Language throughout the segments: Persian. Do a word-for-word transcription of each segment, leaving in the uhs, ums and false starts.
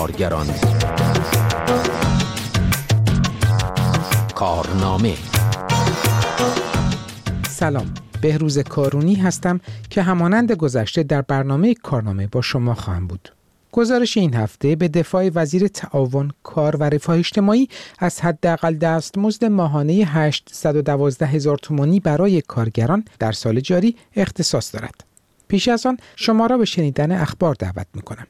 کارگران. کارنامه. سلام، بهروز کارونی هستم که همانند گذشته در برنامه کارنامه با شما خواهم بود. گزارش این هفته به دفاع وزیر تعاون، کار و رفاه اجتماعی از حداقل دستمزد ماهانه هشتصد و دوازده هزار تومانی برای کارگران در سال جاری اختصاص دارد. پیش از آن شما را به شنیدن اخبار دعوت می‌کنم.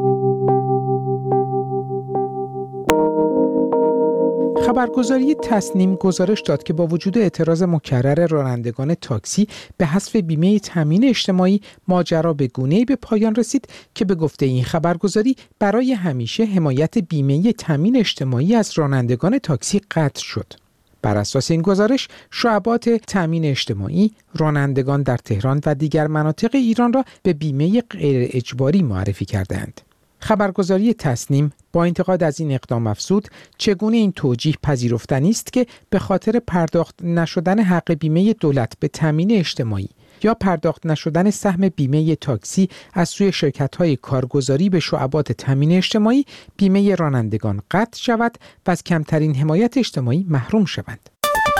خبرگزاری تصنیم گزارش داد که با وجود اعتراض مکرر رانندگان تاکسی به حذف بیمه تامین اجتماعی، ماجرا به گونه‌ای به پایان رسید که به گفته این خبرگزاری برای همیشه حمایت بیمه تامین اجتماعی از رانندگان تاکسی قطع شد. بر اساس این گزارش، شعبات تامین اجتماعی رانندگان در تهران و دیگر مناطق ایران را به بیمه غیر اجباری معرفی کردند. خبرگزاری تصنیم با انتقاد از این اقدام افزود چگونه این توجیه پذیرفتنی است که به خاطر پرداخت نشدن حق بیمه دولت به تامین اجتماعی یا پرداخت نشدن سهم بیمه تاکسی از سوی شرکت‌های کارگزاری به شعبات تامین اجتماعی، بیمه رانندگان قطع شود و از کمترین حمایت اجتماعی محروم شوند.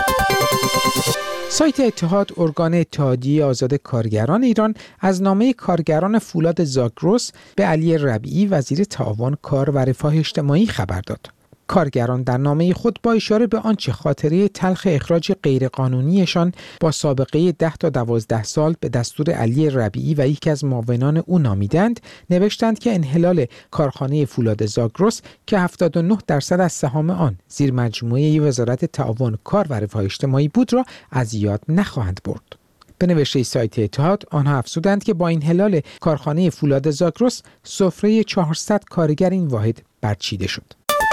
سایت اتحاد، ارگان اتحادیه آزاد کارگران ایران، از نامه کارگران فولاد زاگرس به علی ربیعی وزیر تعاون، کار و رفاه اجتماعی خبر داد. کارگران در نامه خود با اشاره به آنچه خاطره تلخ اخراج غیرقانونیشان با سابقه ده تا دوازده سال به دستور علی ربیعی و یکی از معاونان او نامیدند، نوشتند که انحلال کارخانه فولاد زاگرس که هفتاد و نه درصد از سهام آن زیر مجموعه وزارت تعاون، کار و رفاه اجتماعی بود را از یاد نخواهند برد. به نوشته سایت اتحاد، آنها افزودند که با انحلال کارخانه فولاد زاگرس سفره چهارصد کارگر این واحد برچیده شد.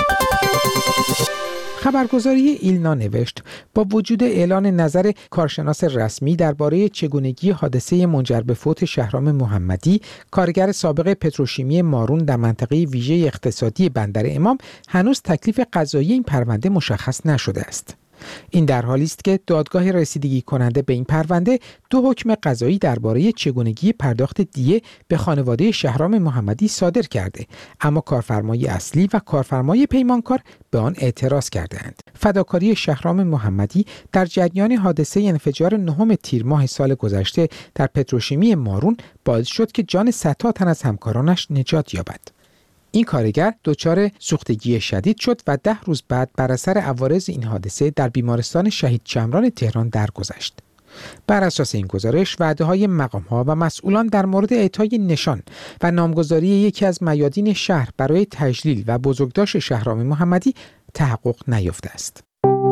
خبرگزاری ایلنا نوشت با وجود اعلان نظر کارشناس رسمی درباره چگونگی حادثه منجر به فوت شهرام محمدی، کارگر سابق پتروشیمی مارون در منطقه ویژه اقتصادی بندر امام، هنوز تکلیف قضایی این پرونده مشخص نشده است. این در حالی است که دادگاه رسیدگی کننده به این پرونده دو حکم قضایی درباره چگونگی پرداخت دیه به خانواده شهرام محمدی صادر کرده، اما کارفرمای اصلی و کارفرمای پیمانکار به آن اعتراض کردند. فداکاری شهرام محمدی در جریان حادثه انفجار نهم تیر ماه سال گذشته در پتروشیمی مارون باعث شد که جان صدها تن از همکارانش نجات یابد. این کارگر دچار سوختگی شدید شد و ده روز بعد بر اثر عوارض این حادثه در بیمارستان شهید شمران تهران درگذشت. بر اساس این گزارش، وعده‌های مقام‌ها و مسئولان در مورد اعطای نشان و نامگذاری یکی از میادین شهر برای تجلیل و بزرگداشت شهرام محمدی تحقق نیافته است.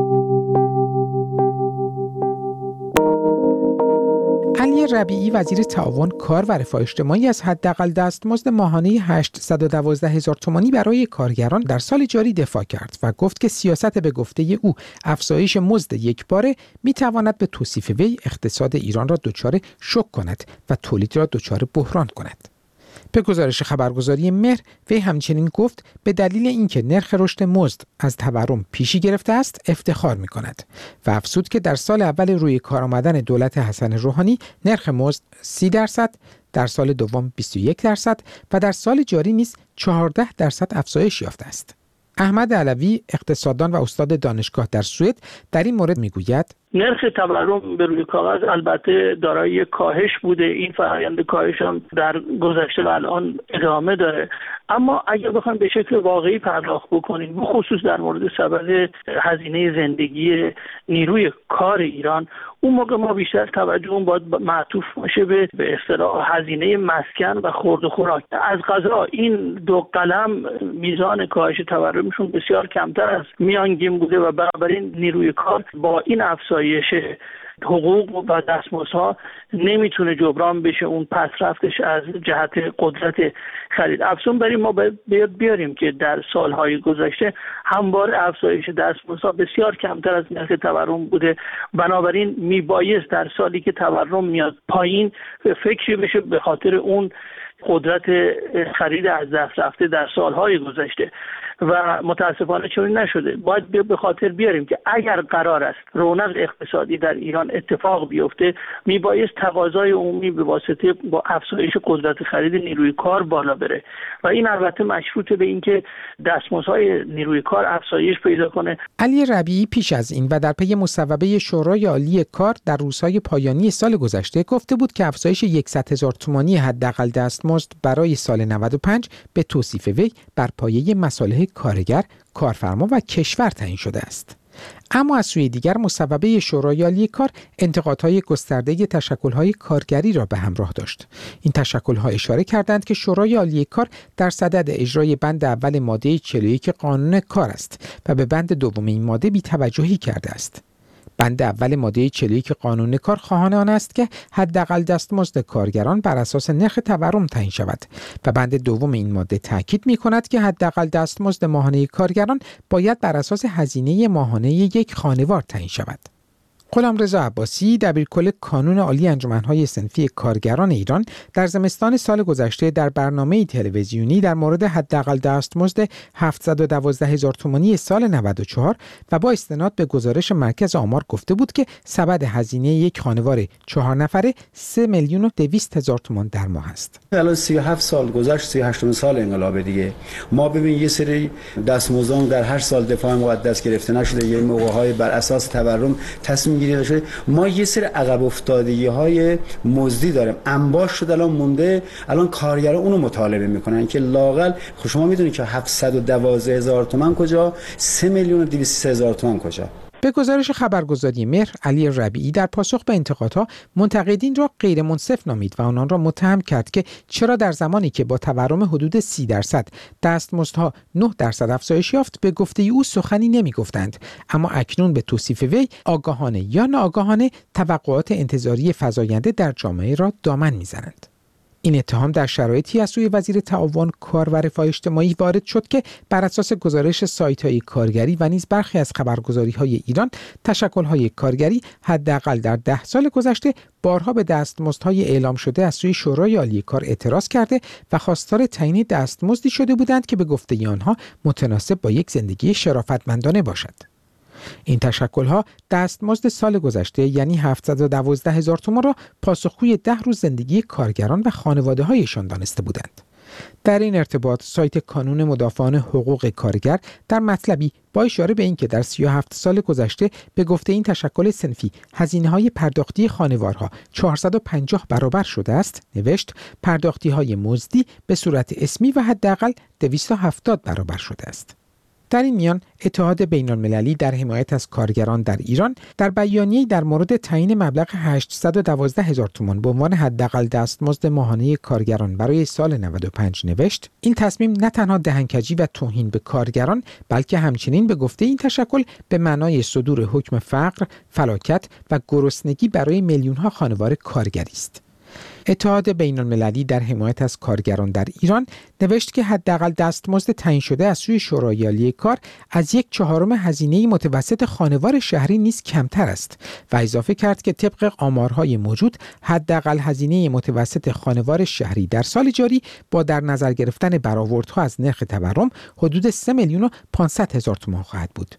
علی ربیعی وزیر تعاون، کار و رفاه اجتماعی از حداقل دستمزد ماهانه هشتصد و دوازده هزار تومانی برای کارگران در سال جاری دفاع کرد و گفت که سیاست به گفته او افزایش مزد یکباره میتواند به توصیف وی اقتصاد ایران را دچار شوک کند و تولید را دچار بحران کند. به گزارش خبرگزاری مهر، وی همچنین گفت به دلیل اینکه نرخ رشد مزد از تورم پیشی گرفته است افتخار می‌کند و افزود که در سال اول روی کار آمدن دولت حسن روحانی نرخ مزد سی درصد، در سال دوم بیست و یک درصد و در سال جاری نیز چهارده درصد افزایش یافته است. احمد علوی، اقتصاددان و استاد دانشگاه در سوئد، در این مورد میگوید نرخ تورم به روی کاغذ البته دارای کاهش بوده، این فرآیند کاهش هم در گذشته و الان ادامه داره، اما اگر بخوایم به شکل واقعی پرداخت بکنیم، به خصوص در مورد سبد هزینه زندگی نیروی کار ایران، اون موقع ما بیشتر توجهمون باید معطوف باشه به به اصطلاح هزینه مسکن و خورد و خوراک. از قضا این دو قلم میزان کاهش تورمشون بسیار کمتر از میانگین بوده و بنابراین نیروی کار با این افزایش حقوق و دستمزدها نمیتونه جبران بشه اون پس رفتش از جهت قدرت خرید. افزون بر این ما باید بیاریم که در سالهای گذشته همواره افزایش دستمزدها بسیار کمتر از نرخ تورم بوده، بنابراین میبایست در سالی که تورم میاد پایین فکری بشه به خاطر اون قدرت خرید از دست رفته در سالهای گذشته. و متاسفانه چون نشده. باید به خاطر بیاریم که اگر قرار است رونق اقتصادی در ایران اتفاق بیفته، میبایست تقاضای عمومی به واسطه با افزایش قدرت خرید نیروی کار بالا بره و این البته مشروط به اینکه دستمزدهای نیروی کار افزایش پیدا کنه. علی ربیعی پیش از این و در پی مصوبه شورای عالی کار در روزهای پایانی سال گذشته گفته بود که افزایش صد هزار تومانی حداقل دستمزد برای سال نود و پنج به توصیف وی بر پایه مصالح کارگر، کارفرما و کشور تعیین شده است. اما از سوی دیگر مصوبه شورای عالی کار انتقادهای گسترده تشکل‌های کارگری را به همراه داشت. این تشکل‌ها اشاره کردند که شورای عالی کار در صدد اجرای بند اول ماده چهل و یک قانون کار است و به بند دوم این ماده بی‌توجهی کرده است. بند اول ماده چهل و یک قانون کار خواهان آن است که حداقل دستمزد کارگران بر اساس نرخ تورم تعیین شود و بند دوم این ماده تاکید می‌کند که حداقل دستمزد ماهانه کارگران باید بر اساس هزینه ماهانه یک خانوار تعیین شود. غلامرضا عباسی، دبیرکل کانون عالی انجمن‌های صنفی کارگران ایران، در زمستان سال گذشته در برنامه تلویزیونی در مورد حداقل دستمزد هفتصد و دوازده هزار تومانی سال نود و چهار و با استناد به گزارش مرکز آمار گفته بود که سبد هزینه یک خانوار چهار نفره سه میلیون و دویست هزار تومان در ماه است. الان سی و هفت سال گذشت، سی و هشتم سال انقلاب دیگه. ما ببین یه سری دستمزدان در هر سال دفاع مقدس گرفته نشده، یه موقع‌های بر اساس تورم تصمیم شده. ما یه سری عقب افتادگی های مزدی داریم، انباش شده الان مونده، الان کارگران اونو مطالبه میکنن که لااقل خب شما میدونید که هفتصد و دوازده هزار تومان کجا، سه میلیون و دویست هزار تومان کجا. به گزارش خبرگزاری مهر، علی ربیعی در پاسخ به انتقادها منتقدین را غیر منصف نامید و آنان را متهم کرد که چرا در زمانی که با تورم حدود سی درصد دستمزدها نه درصد افزایش یافت به گفته او سخنی نمیگفتند، اما اکنون به توصیف وی آگاهانه یا ناآگاهانه توقعات انتظاری فزاینده در جامعه را دامن میزنند. این اتهام در شرایطی از سوی وزیر تعاون، کار و رفاه اجتماعی وارد شد که بر اساس گزارش سایت‌های کارگری و نیز برخی از خبرگزاری‌های ایران، تشکل‌های کارگری حداقل در ده سال گذشته بارها به دستمزدهای اعلام شده از سوی شورای عالی کار اعتراض کرده و خواستار تعیین دستمزدی شده بودند که به گفته آنها متناسب با یک زندگی شرافتمندانه باشد. این تشکل‌ها دستمزد سال گذشته یعنی هفتصد و دوازده هزار تومان را پاسخگوی ده روز زندگی کارگران و خانواده‌هایشان دانسته بودند. در این ارتباط سایت کانون مدافعان حقوق کارگر در مطلبی با اشاره به اینکه در سی و هفت سال گذشته به گفته این تشکل صنفی هزینه‌های پرداختی خانوارها چهارصد و پنجاه برابر شده است، نوشت پرداختی‌های مزدی به صورت اسمی و حداقل دویست و هفتاد برابر شده است. در این میان اتحاد بین‌المللی در حمایت از کارگران در ایران در بیانیه‌ای در مورد تعیین مبلغ هشتصد و دوازده هزار تومان به عنوان حداقل دستمزد ماهانه کارگران برای سال نود و پنج نوشت این تصمیم نه تنها دهنکجی و توهین به کارگران بلکه همچنین به گفته این تشکل به معنای صدور حکم فقر، فلاکت و گرسنگی برای میلیون‌ها خانوار کارگری است. اتحاد بین‌المللی در حمایت از کارگران در ایران نوشت که حداقل دستمزد تعیین شده از سوی شورای عالی کار از یک چهارم هزینه متوسط خانوار شهری نیز کمتر است و اضافه کرد که طبق آمارهای موجود حداقل هزینه متوسط خانوار شهری در سال جاری با در نظر گرفتن برآوردها از نرخ تورم حدود سه میلیون و پانصد هزار تومان خواهد بود.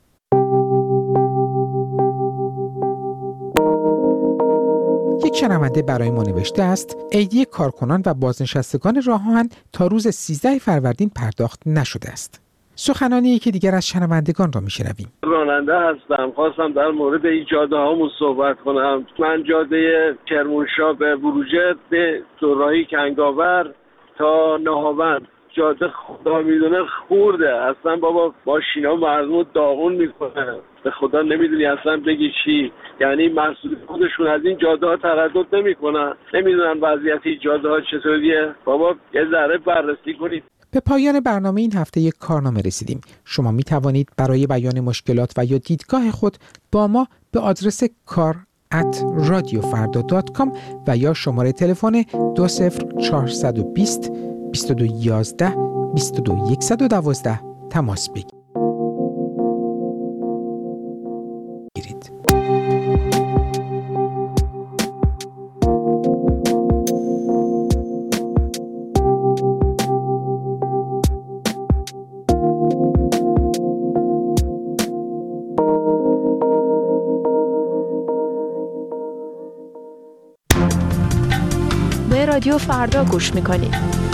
یک شنونده برای ما نوشته است ایدی کارکنان و بازنشستگان راه آهن تا روز سیزده فروردین پرداخت نشده است. سخنانی یکی دیگر از شنوندگان را میشنویم. راننده هستم، خواستم در مورد این جاده هامون صحبت کنم. من جاده کرمانشاه به بروجرد به دوراهی کنگاور تا نهاوند جاده خدا میدونه خورده، اصلا بابا ماشینا مردم داغون میکنه، به خدا نمیدونی اصلا بگی چی. یعنی مسئول خودشون از این جاده ها تردد نمیکنن، نمیدونن وضعیت این جاده ها چطوریه. بابا یه ذره بررسی کنید. به پایان برنامه این هفته یک کارنامه رسیدیم. شما می توانید برای بیان مشکلات و یا دیدگاه خود با ما به آدرس کار ات رادیو فردا دات کام و یا شماره تلفن دو صفر چهارصد و بیست بیست و دو یازده بیست و دو صد و دوازده تماس بگیرید. رادیو فردا گوش میکنید.